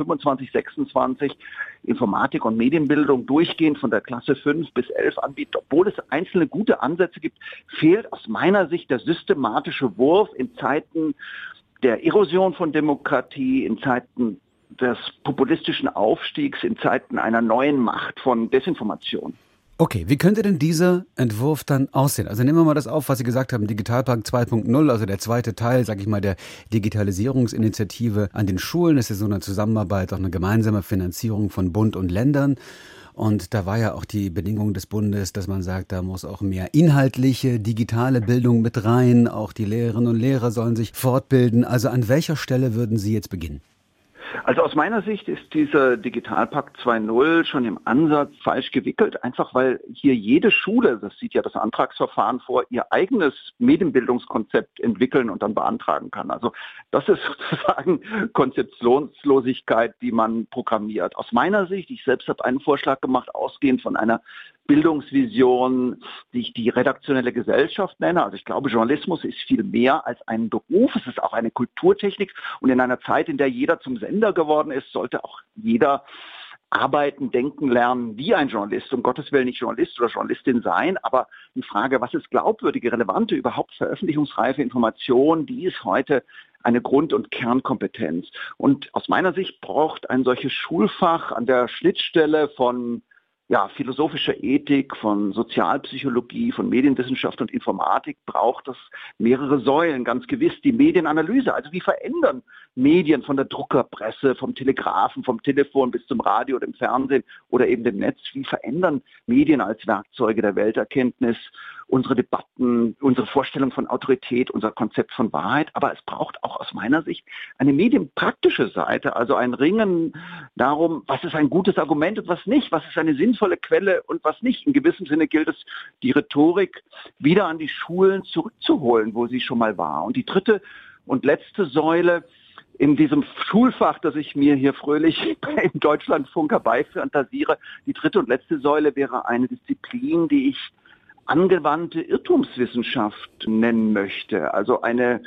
2025/26 Informatik und Medienbildung durchgehend von der Klasse 5 bis 11 anbietet, obwohl es einzelne gute Ansätze gibt, fehlt aus meiner Sicht der systematische Wurf in Zeiten der Erosion von Demokratie, in Zeiten des populistischen Aufstiegs, in Zeiten einer neuen Macht von Desinformation. Okay, wie könnte denn dieser Entwurf dann aussehen? Also nehmen wir mal das auf, was Sie gesagt haben, Digitalpakt 2.0, also der zweite Teil, sage ich mal, der Digitalisierungsinitiative an den Schulen. Das ist ja so eine Zusammenarbeit, auch eine gemeinsame Finanzierung von Bund und Ländern. Und da war ja auch die Bedingung des Bundes, dass man sagt, da muss auch mehr inhaltliche, digitale Bildung mit rein. Auch die Lehrerinnen und Lehrer sollen sich fortbilden. Also an welcher Stelle würden Sie jetzt beginnen? Also aus meiner Sicht ist dieser Digitalpakt 2.0 schon im Ansatz falsch gewickelt, einfach weil hier jede Schule, das sieht ja das Antragsverfahren vor, ihr eigenes Medienbildungskonzept entwickeln und dann beantragen kann. Also das ist sozusagen Konzeptionslosigkeit, die man programmiert. Aus meiner Sicht, ich selbst habe einen Vorschlag gemacht, ausgehend von einer Bildungsvision, die ich die redaktionelle Gesellschaft nenne. Also ich glaube, Journalismus ist viel mehr als ein Beruf. Es ist auch eine Kulturtechnik. Und in einer Zeit, in der jeder zum Sender geworden ist, sollte auch jeder arbeiten, denken, lernen wie ein Journalist. Um Gottes Willen nicht Journalist oder Journalistin sein. Aber die Frage, was ist glaubwürdige, relevante, überhaupt veröffentlichungsreife Information, die ist heute eine Grund- und Kernkompetenz. Und aus meiner Sicht braucht ein solches Schulfach an der Schnittstelle von philosophischer Ethik, von Sozialpsychologie, von Medienwissenschaft und Informatik braucht es mehrere Säulen, ganz gewiss. Die Medienanalyse, also wie verändern Medien von der Druckerpresse, vom Telegrafen, vom Telefon bis zum Radio, dem Fernsehen oder eben dem Netz, wie verändern Medien als Werkzeuge der Welterkenntnis unsere Debatten, unsere Vorstellung von Autorität, unser Konzept von Wahrheit. Aber es braucht auch aus meiner Sicht eine medienpraktische Seite, also ein Ringen darum, was ist ein gutes Argument und was nicht, was ist eine sinnvolle Quelle und was nicht. In gewissem Sinne gilt es, die Rhetorik wieder an die Schulen zurückzuholen, wo sie schon mal war. Und die dritte und letzte Säule in diesem Schulfach, das ich mir hier fröhlich im Deutschlandfunk herbeifantasiere, die dritte und letzte Säule wäre eine Disziplin, die ich angewandte Irrtumswissenschaft nennen möchte. Also eine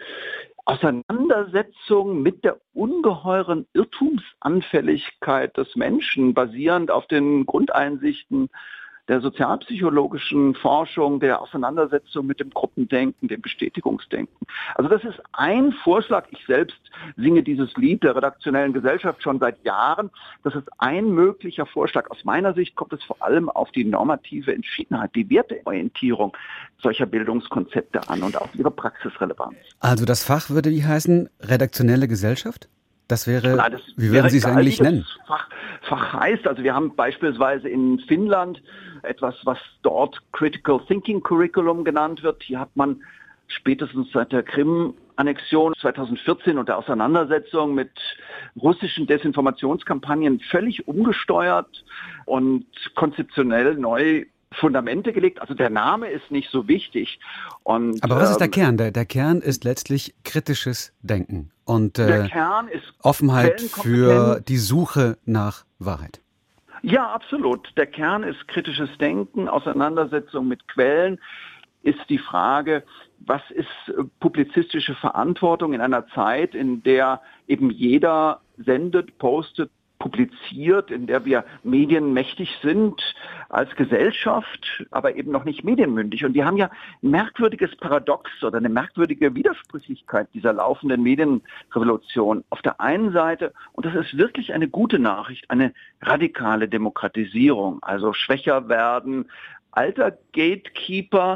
Auseinandersetzung mit der ungeheuren Irrtumsanfälligkeit des Menschen, basierend auf den Grundeinsichten der sozialpsychologischen Forschung, der Auseinandersetzung mit dem Gruppendenken, dem Bestätigungsdenken. Also das ist ein Vorschlag. Ich selbst singe dieses Lied der redaktionellen Gesellschaft schon seit Jahren. Das ist ein möglicher Vorschlag. Aus meiner Sicht kommt es vor allem auf die normative Entschiedenheit, die Werteorientierung solcher Bildungskonzepte an und auf ihre Praxisrelevanz. Also das Fach würde wie heißen? Redaktionelle Gesellschaft? Das wäre, wie würden Sie es eigentlich nennen? Fach heißt, also wir haben beispielsweise in Finnland etwas, was dort Critical Thinking Curriculum genannt wird. Hier hat man spätestens seit der Krim-Annexion 2014 und der Auseinandersetzung mit russischen Desinformationskampagnen völlig umgesteuert und konzeptionell neu Fundamente gelegt. Also der Name ist nicht so wichtig. Und, aber was ist der Kern? Der Kern ist letztlich kritisches Denken und der Kern ist Offenheit für die Suche nach Wahrheit. Ja, absolut. Der Kern ist kritisches Denken, Auseinandersetzung mit Quellen, ist die Frage, was ist publizistische Verantwortung in einer Zeit, in der eben jeder sendet, postet, publiziert, in der wir medienmächtig sind als Gesellschaft, aber eben noch nicht medienmündig. Und wir haben ja ein merkwürdiges Paradox oder eine merkwürdige Widersprüchlichkeit dieser laufenden Medienrevolution. Auf der einen Seite, und das ist wirklich eine gute Nachricht, eine radikale Demokratisierung, also schwächer werden, alter Gatekeeper.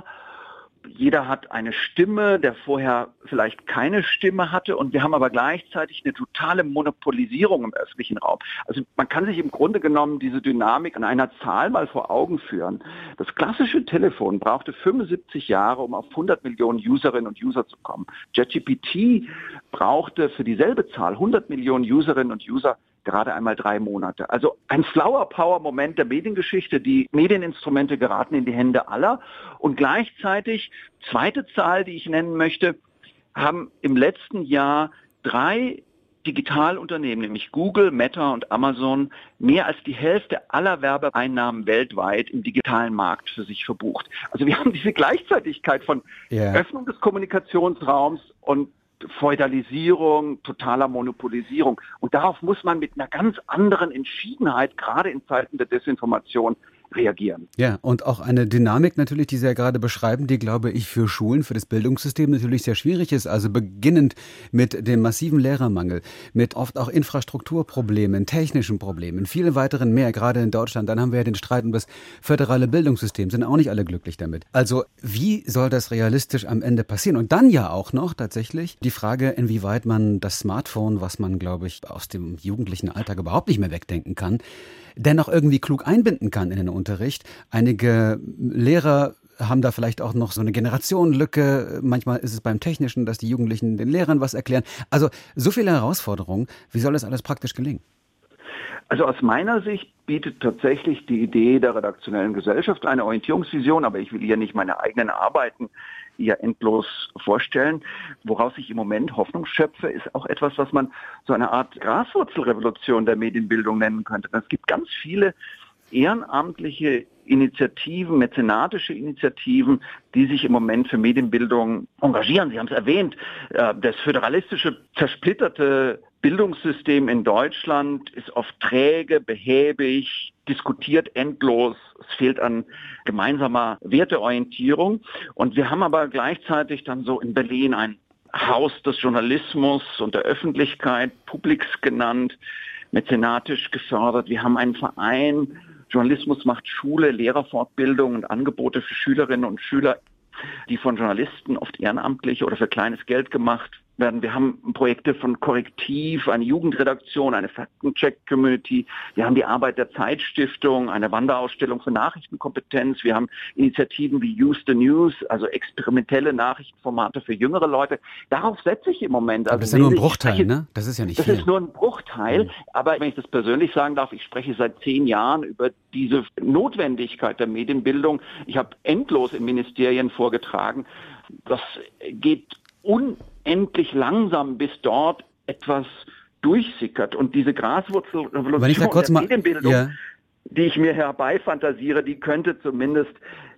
Jeder hat eine Stimme, der vorher vielleicht keine Stimme hatte, und wir haben aber gleichzeitig eine totale Monopolisierung im öffentlichen Raum. Also man kann sich im Grunde genommen diese Dynamik an einer Zahl mal vor Augen führen. Das klassische Telefon brauchte 75 Jahre, um auf 100 Millionen Userinnen und User zu kommen. ChatGPT brauchte für dieselbe Zahl 100 Millionen Userinnen und User gerade einmal 3 Monate. Also ein Flower-Power-Moment der Mediengeschichte. Die Medieninstrumente geraten in die Hände aller. Und gleichzeitig, zweite Zahl, die ich nennen möchte, haben im letzten Jahr 3 Digitalunternehmen, nämlich Google, Meta und Amazon, mehr als die Hälfte aller Werbeeinnahmen weltweit im digitalen Markt für sich verbucht. Also wir haben diese Gleichzeitigkeit von Öffnung des Kommunikationsraums und Feudalisierung, totaler Monopolisierung. Und darauf muss man mit einer ganz anderen Entschiedenheit, gerade in Zeiten der Desinformation, reagieren. Ja, und auch eine Dynamik natürlich, die Sie ja gerade beschreiben, die, glaube ich, für Schulen, für das Bildungssystem natürlich sehr schwierig ist. Also beginnend mit dem massiven Lehrermangel, mit oft auch Infrastrukturproblemen, technischen Problemen, vielen weiteren mehr, gerade in Deutschland. Dann haben wir ja den Streit um das föderale Bildungssystem, sind auch nicht alle glücklich damit. Also wie soll das realistisch am Ende passieren? Und dann ja auch noch tatsächlich die Frage, inwieweit man das Smartphone, was man, glaube ich, aus dem jugendlichen Alltag überhaupt nicht mehr wegdenken kann, dennoch irgendwie klug einbinden kann in den Unterricht. Einige Lehrer haben da vielleicht auch noch so eine Generationenlücke. Manchmal ist es beim Technischen, dass die Jugendlichen den Lehrern was erklären. Also so viele Herausforderungen. Wie soll das alles praktisch gelingen? Also aus meiner Sicht bietet tatsächlich die Idee der redaktionellen Gesellschaft eine Orientierungsvision, aber ich will hier nicht meine eigenen Arbeiten hier endlos vorstellen. Woraus ich im Moment Hoffnung schöpfe, ist auch etwas, was man so eine Art Graswurzelrevolution der Medienbildung nennen könnte. Es gibt ganz viele ehrenamtliche Initiativen, mäzenatische Initiativen, die sich im Moment für Medienbildung engagieren. Sie haben es erwähnt, das föderalistische, zersplitterte Bildungssystem in Deutschland ist oft träge, behäbig, diskutiert endlos. Es fehlt an gemeinsamer Werteorientierung. Und wir haben aber gleichzeitig dann so in Berlin ein Haus des Journalismus und der Öffentlichkeit, Publix genannt, mäzenatisch gefördert. Wir haben einen Verein, Journalismus macht Schule, Lehrerfortbildung und Angebote für Schülerinnen und Schüler, die von Journalisten oft ehrenamtlich oder für kleines Geld gemacht werden. Wir haben Projekte von Korrektiv, eine Jugendredaktion, eine Faktencheck-Community. Wir haben die Arbeit der Zeitstiftung, eine Wanderausstellung für Nachrichtenkompetenz. Wir haben Initiativen wie Use the News, also experimentelle Nachrichtenformate für jüngere Leute. Darauf setze ich im Moment. Aber das ist ja nur ein Bruchteil, ne? Das ist ja nicht viel. Das ist nur ein Bruchteil. Aber wenn ich das persönlich sagen darf, ich spreche seit 10 Jahren über diese Notwendigkeit der Medienbildung. Ich habe endlos in Ministerien vorgetragen. Das geht unendlich langsam, bis dort etwas durchsickert. Und diese Graswurzelrevolution der Medienbildung, die ich mir herbeifantasiere, die könnte zumindest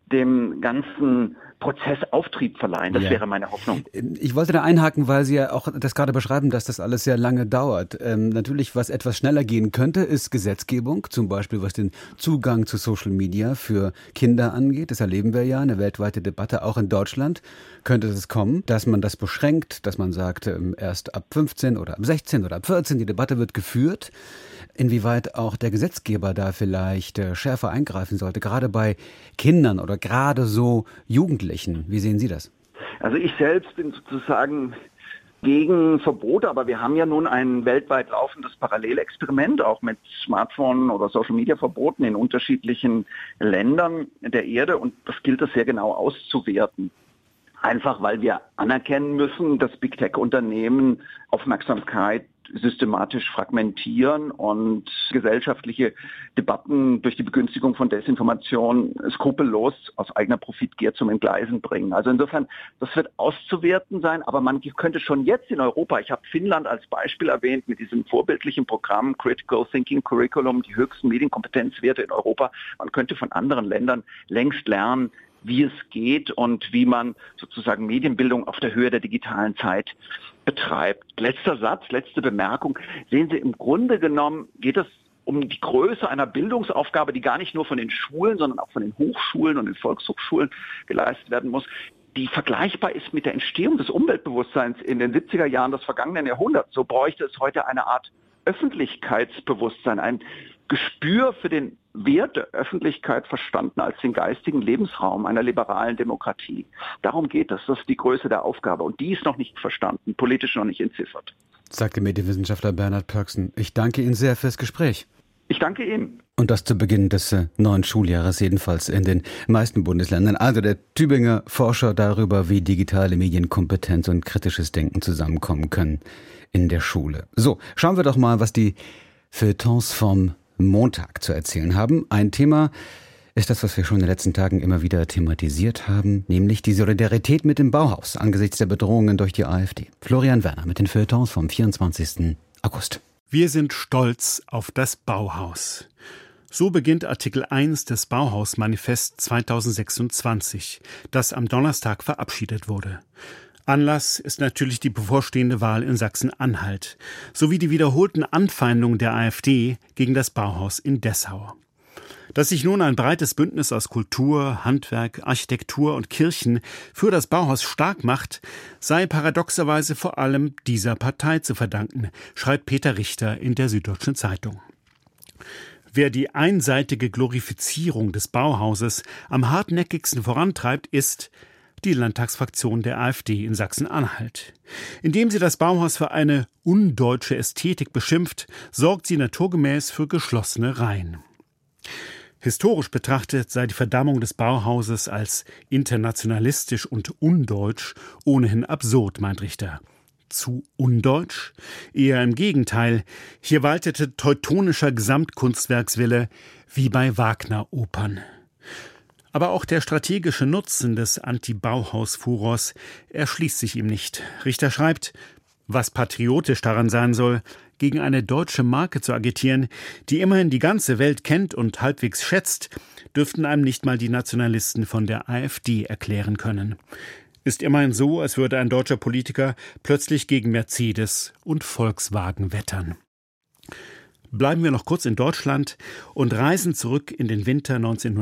dem ganzen Prozess Auftrieb verleihen. Das wäre meine Hoffnung. Ich wollte da einhaken, weil Sie ja auch das gerade beschreiben, dass das alles sehr lange dauert. Natürlich, was etwas schneller gehen könnte, ist Gesetzgebung, zum Beispiel was den Zugang zu Social Media für Kinder angeht. Das erleben wir ja, eine weltweite Debatte, auch in Deutschland könnte es kommen, dass man das beschränkt, dass man sagt, erst ab 15 oder ab 16 oder ab 14, die Debatte wird geführt. Inwieweit auch der Gesetzgeber da vielleicht schärfer eingreifen sollte, gerade bei Kindern oder gerade so Jugendlichen. Wie sehen Sie das? Also ich selbst bin sozusagen gegen Verbote, aber wir haben ja nun ein weltweit laufendes Parallelexperiment, auch mit Smartphone- oder Social-Media-Verboten in unterschiedlichen Ländern der Erde, und das gilt es sehr genau auszuwerten. Einfach weil wir anerkennen müssen, dass Big-Tech-Unternehmen Aufmerksamkeit systematisch fragmentieren und gesellschaftliche Debatten durch die Begünstigung von Desinformation skrupellos aus eigener Profitgier zum Entgleisen bringen. Also insofern, das wird auszuwerten sein, aber man könnte schon jetzt in Europa, ich habe Finnland als Beispiel erwähnt, mit diesem vorbildlichen Programm Critical Thinking Curriculum, die höchsten Medienkompetenzwerte in Europa, man könnte von anderen Ländern längst lernen, wie es geht und wie man sozusagen Medienbildung auf der Höhe der digitalen Zeit betreibt. Letzter Satz, letzte Bemerkung. Sehen Sie, im Grunde genommen geht es um die Größe einer Bildungsaufgabe, die gar nicht nur von den Schulen, sondern auch von den Hochschulen und den Volkshochschulen geleistet werden muss, die vergleichbar ist mit der Entstehung des Umweltbewusstseins in den 70er Jahren des vergangenen Jahrhunderts. So bräuchte es heute eine Art Öffentlichkeitsbewusstsein, ein Gespür für den Wert der Öffentlichkeit verstanden als den geistigen Lebensraum einer liberalen Demokratie. Darum geht es. Das ist die Größe der Aufgabe. Und die ist noch nicht verstanden, politisch noch nicht entziffert. Sagte Medienwissenschaftler Bernhard Pörksen. Ich danke Ihnen sehr fürs Gespräch. Ich danke Ihnen. Und das zu Beginn des neuen Schuljahres, jedenfalls in den meisten Bundesländern. Also der Tübinger Forscher darüber, wie digitale Medienkompetenz und kritisches Denken zusammenkommen können in der Schule. So, schauen wir doch mal, was die Feuilletons vom Montag zu erzählen haben. Ein Thema ist das, was wir schon in den letzten Tagen immer wieder thematisiert haben, nämlich die Solidarität mit dem Bauhaus angesichts der Bedrohungen durch die AfD. Florian Werner mit den Feuilletons vom 24. August. Wir sind stolz auf das Bauhaus. So beginnt Artikel 1 des Bauhaus-Manifest 2026, das am Donnerstag verabschiedet wurde. Anlass ist natürlich die bevorstehende Wahl in Sachsen-Anhalt sowie die wiederholten Anfeindungen der AfD gegen das Bauhaus in Dessau. Dass sich nun ein breites Bündnis aus Kultur, Handwerk, Architektur und Kirchen für das Bauhaus stark macht, sei paradoxerweise vor allem dieser Partei zu verdanken, schreibt Peter Richter in der Süddeutschen Zeitung. Wer die einseitige Glorifizierung des Bauhauses am hartnäckigsten vorantreibt, ist die Landtagsfraktion der AfD in Sachsen-Anhalt. Indem sie das Bauhaus für eine undeutsche Ästhetik beschimpft, sorgt sie naturgemäß für geschlossene Reihen. Historisch betrachtet sei die Verdammung des Bauhauses als internationalistisch und undeutsch ohnehin absurd, meint Richter. Zu undeutsch? Eher im Gegenteil. Hier waltete teutonischer Gesamtkunstwerkswille wie bei Wagner-Opern. Aber auch der strategische Nutzen des Anti-Bauhaus-Furors erschließt sich ihm nicht. Richter schreibt, was patriotisch daran sein soll, gegen eine deutsche Marke zu agitieren, die immerhin die ganze Welt kennt und halbwegs schätzt, dürften einem nicht mal die Nationalisten von der AfD erklären können. Ist immerhin so, als würde ein deutscher Politiker plötzlich gegen Mercedes und Volkswagen wettern. Bleiben wir noch kurz in Deutschland und reisen zurück in den Winter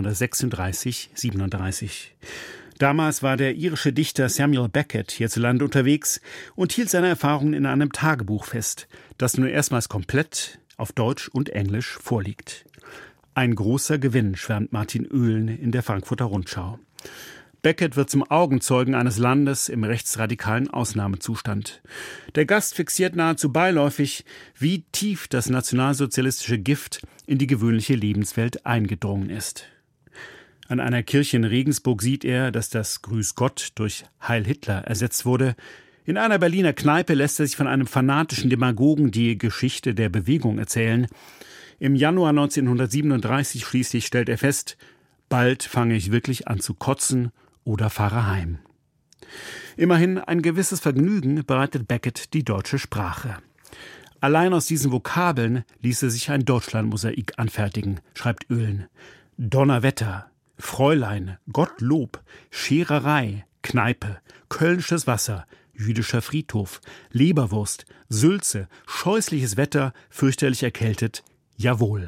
1936-37. Damals war der irische Dichter Samuel Beckett hierzulande unterwegs und hielt seine Erfahrungen in einem Tagebuch fest, das nun erstmals komplett auf Deutsch und Englisch vorliegt. Ein großer Gewinn, schwärmt Martin Oehlen in der Frankfurter Rundschau. Beckett wird zum Augenzeugen eines Landes im rechtsradikalen Ausnahmezustand. Der Gast fixiert nahezu beiläufig, wie tief das nationalsozialistische Gift in die gewöhnliche Lebenswelt eingedrungen ist. An einer Kirche in Regensburg sieht er, dass das Grüß Gott durch Heil Hitler ersetzt wurde. In einer Berliner Kneipe lässt er sich von einem fanatischen Demagogen die Geschichte der Bewegung erzählen. Im Januar 1937 schließlich stellt er fest, bald fange ich wirklich an zu kotzen oder fahre heim. Immerhin ein gewisses Vergnügen bereitet Beckett die deutsche Sprache. Allein aus diesen Vokabeln ließe sich ein Deutschlandmosaik anfertigen, schreibt Oehlen. Donnerwetter, Fräulein, Gottlob, Schererei, Kneipe, kölnisches Wasser, jüdischer Friedhof, Leberwurst, Sülze, scheußliches Wetter, fürchterlich erkältet, jawohl.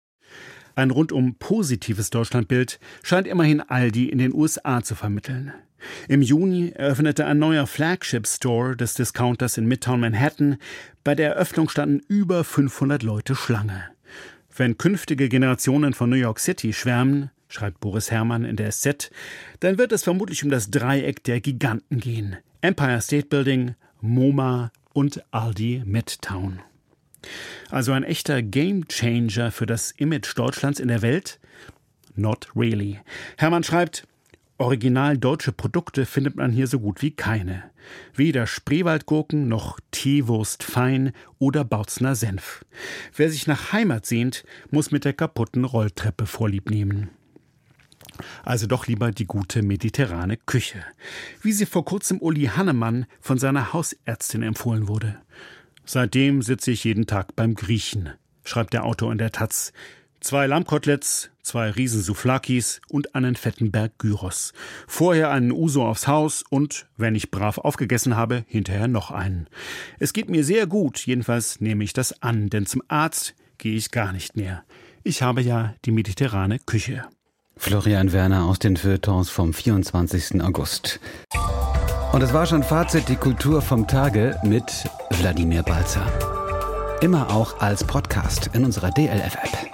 Ein rundum positives Deutschlandbild scheint immerhin Aldi in den USA zu vermitteln. Im Juni eröffnete ein neuer Flagship-Store des Discounters in Midtown Manhattan. Bei der Eröffnung standen über 500 Leute Schlange. Wenn künftige Generationen von New York City schwärmen, schreibt Boris Herrmann in der SZ, dann wird es vermutlich um das Dreieck der Giganten gehen. Empire State Building, MoMA und Aldi Midtown. Also ein echter Gamechanger für das Image Deutschlands in der Welt? Not really. Hermann schreibt, original deutsche Produkte findet man hier so gut wie keine. Weder Spreewaldgurken noch Teewurst fein oder Bautzner Senf. Wer sich nach Heimat sehnt, muss mit der kaputten Rolltreppe Vorlieb nehmen. Also doch lieber die gute mediterrane Küche. Wie sie vor kurzem Uli Hannemann von seiner Hausärztin empfohlen wurde. Seitdem sitze ich jeden Tag beim Griechen, schreibt der Autor in der Taz. 2 Lammkoteletts, 2 Riesensouflakis und einen fetten Berg Gyros. Vorher einen Uso aufs Haus und, wenn ich brav aufgegessen habe, hinterher noch einen. Es geht mir sehr gut, jedenfalls nehme ich das an, denn zum Arzt gehe ich gar nicht mehr. Ich habe ja die mediterrane Küche. Florian Werner aus den Feuilletons vom 24. August. Und es war schon Fazit, die Kultur vom Tage mit Wladimir Balzer. Immer auch als Podcast in unserer DLF-App.